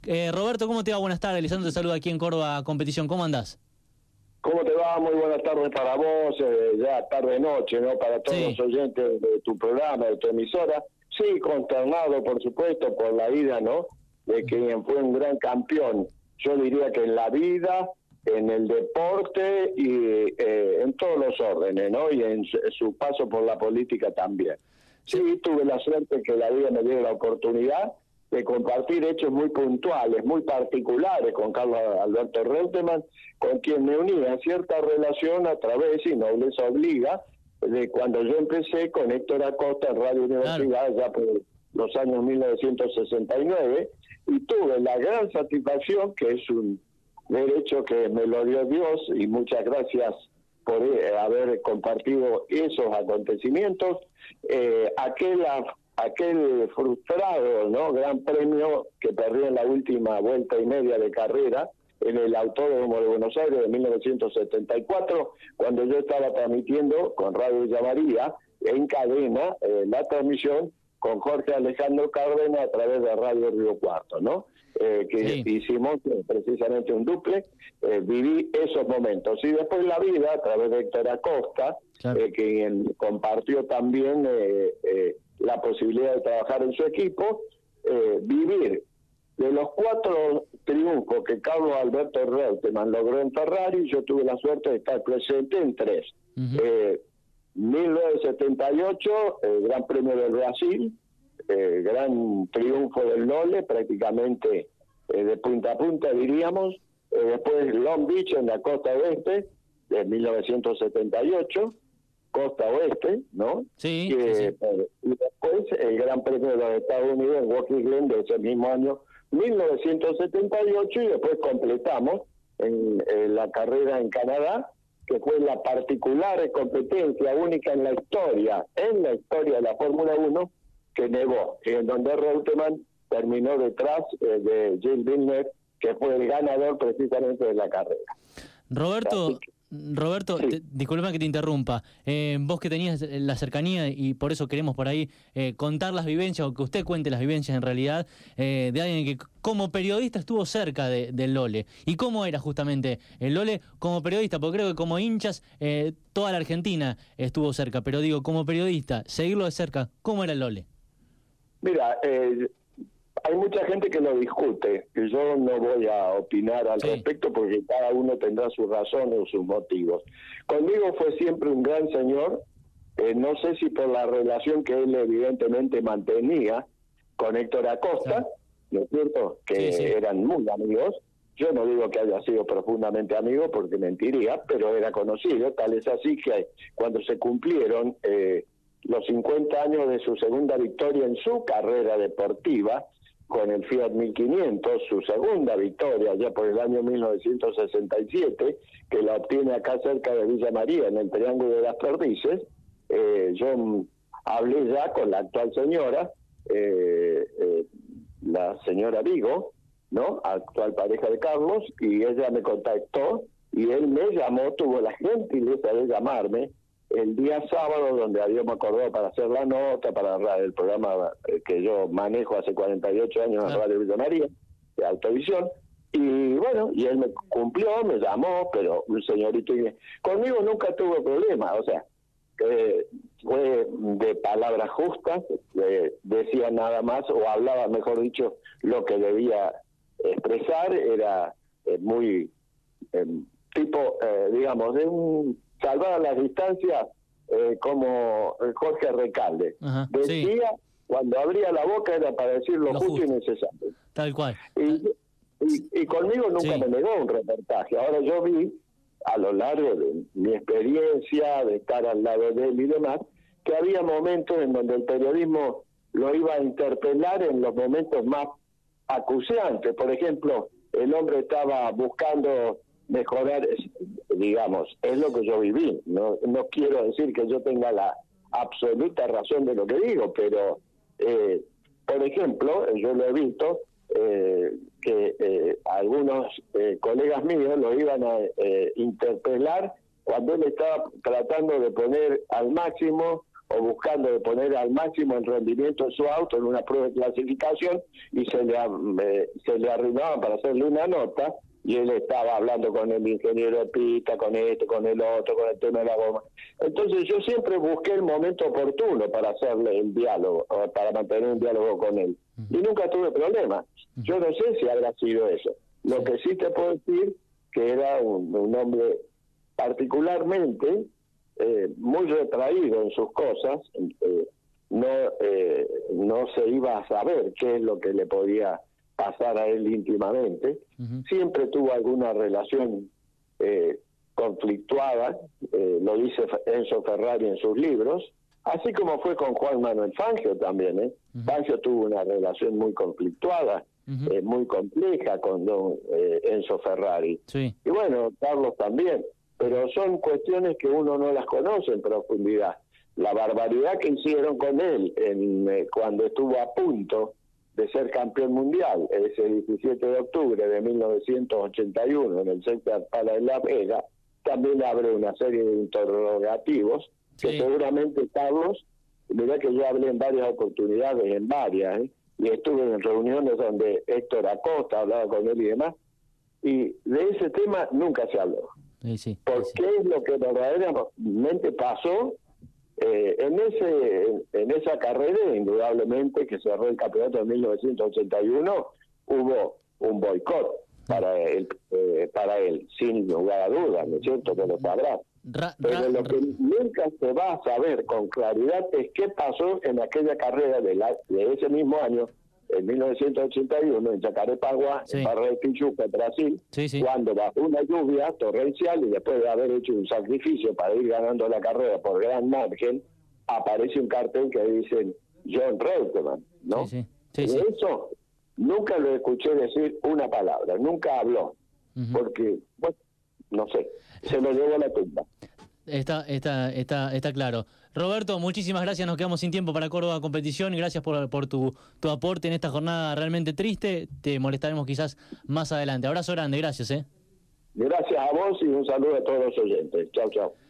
Roberto, ¿cómo te va? Buenas tardes. Lisandro te saluda aquí en Córdoba Competición. ¿Cómo andás? ¿Cómo te va? Muy buenas tardes para vos, ya tarde-noche, ¿no? Para todos Sí. los oyentes de tu programa, de tu emisora. Sí, consternado, por supuesto, por la vida, ¿no? De quien fue un gran campeón. Yo diría que en la vida, en el deporte y en todos los órdenes, ¿no? Y en su paso por la política también. Sí, tuve la suerte que la vida me dio la oportunidad de compartir hechos muy puntuales, muy particulares con Carlos Alberto Reutemann, con quien me unía cierta relación a través, y nobleza obliga, de cuando yo empecé con Héctor Acosta en Radio Universidad, ya por los años 1969, y tuve la gran satisfacción, que es un derecho que me lo dio Dios, y muchas gracias por haber compartido esos acontecimientos, aquel frustrado, ¿no?, gran premio que perdí en la última vuelta y media de carrera en el Autódromo de Buenos Aires de 1974, cuando yo estaba transmitiendo con Radio Villa María en cadena la transmisión con Jorge Alejandro Cárdenas a través de Radio Río Cuarto, ¿no? Que hicimos precisamente un duple. Viví esos momentos. Y después la vida, a través de Héctor Acosta, quien compartió también la posibilidad de trabajar en su equipo, vivir de los 4 triunfos que Carlos Alberto Reutemann logró en Ferrari. Yo tuve la suerte de estar presente en 3. 1978, el Gran Premio del Brasil, gran triunfo del Lole, prácticamente de punta a punta, diríamos. Después Long Beach en la costa oeste, de 1978, costa oeste, ¿no? Sí, y después el Gran Premio de los Estados Unidos en Watkins Glen de ese mismo año, 1978, y después completamos en la carrera en Canadá, que fue la particular competencia única en la historia de la Fórmula 1, que negó, en donde Reutemann terminó detrás de Gilles Villeneuve, que fue el ganador precisamente de la carrera. Roberto, sí. disculpa que te interrumpa. Vos que tenías la cercanía, y por eso queremos por ahí contar las vivencias, o que usted cuente las vivencias en realidad, de alguien que como periodista estuvo cerca del Lole. ¿Y cómo era justamente el Lole como periodista? Porque creo que como hinchas toda la Argentina estuvo cerca, pero digo, como periodista, seguirlo de cerca, ¿cómo era el Lole? Mira, hay mucha gente que lo discute, y yo no voy a opinar al respecto, porque cada uno tendrá sus razones o sus motivos. Conmigo fue siempre un gran señor, no sé si por la relación que él evidentemente mantenía con Héctor Acosta, ¿no es cierto?, que eran muy amigos. Yo no digo que haya sido profundamente amigo, porque mentiría, pero era conocido. Tal es así que cuando se cumplieron los 50 años de su segunda victoria en su carrera deportiva, con el Fiat 1500, su segunda victoria ya por el año 1967, que la obtiene acá cerca de Villa María, en el Triángulo de las Perdices. Yo hablé ya con la actual señora, la señora Vigo, ¿no?, actual pareja de Carlos, y ella me contactó, y él me llamó, tuvo la gentileza de llamarme el día sábado, donde habíamos acordado para hacer la nota, para el programa que yo manejo hace 48 años en Radio Villa María, de Altovisión. Y bueno, y él me cumplió, me llamó, pero un señorito, y conmigo nunca tuvo problema, o sea, fue de palabras justas, decía nada más, o hablaba, mejor dicho, lo que debía expresar. Era muy tipo, digamos, de un salvar a las distancias, como Jorge Recalde. Decía, cuando abría la boca era para decir lo justo y necesario. Tal cual. Y conmigo nunca me negó un reportaje. Ahora yo vi, a lo largo de mi experiencia, de estar al lado de él y demás, que había momentos en donde el periodismo lo iba a interpelar en los momentos más acuciantes. Por ejemplo, el hombre estaba buscando mejorar, digamos, es lo que yo viví. No quiero decir que yo tenga la absoluta razón de lo que digo, pero, por ejemplo, yo lo he visto, que algunos colegas míos lo iban a interpelar cuando él estaba tratando de poner al máximo o buscando de poner al máximo el rendimiento de su auto en una prueba de clasificación y se le arruinaban para hacerle una nota y él estaba hablando con el ingeniero de pista, con este, con el otro, con el tema de la goma. Entonces yo siempre busqué el momento oportuno para hacerle el diálogo, o para mantener un diálogo con él. Y nunca tuve problema. Yo no sé si habrá sido eso. Lo que sí te puedo decir que era un hombre particularmente muy retraído en sus cosas, no se iba a saber qué es lo que le podía pasar a él íntimamente. Siempre tuvo alguna relación conflictuada, lo dice Enzo Ferrari en sus libros, así como fue con Juan Manuel Fangio también. Fangio tuvo una relación muy conflictuada, muy compleja con don Enzo Ferrari. Sí. Y bueno, Carlos también, pero son cuestiones que uno no las conoce en profundidad. La barbaridad que hicieron con él cuando estuvo a punto de ser campeón mundial, ese 17 de octubre de 1981 en el Central Park de Las Vegas, también abre una serie de interrogativos que seguramente, Carlos, mirá que yo hablé en varias oportunidades, en varias, y estuve en reuniones donde Héctor Acosta hablaba con él y demás, y de ese tema nunca se habló. ¿Qué es lo que verdaderamente pasó? En esa carrera, indudablemente, que cerró el campeonato en 1981, hubo un boicot para él, sin lugar a dudas, ¿no es cierto? Que lo sabrás. Pero lo que nunca se va a saber con claridad es qué pasó en aquella carrera de ese mismo año, en 1981, en Jacarepaguá, en Barra de Tijuca, Brasil, cuando bajo una lluvia torrencial y después de haber hecho un sacrificio para ir ganando la carrera por gran margen, aparece un cartel que dicen John Reutemann, ¿no? De eso nunca lo escuché decir una palabra, nunca habló, porque, bueno, no sé, se lo llevó a la tumba. Está claro. Roberto, muchísimas gracias, nos quedamos sin tiempo para Córdoba Competición y gracias por tu aporte en esta jornada realmente triste. Te molestaremos quizás más adelante. Abrazo grande, gracias. Gracias a vos y un saludo a todos los oyentes. Chau, chau.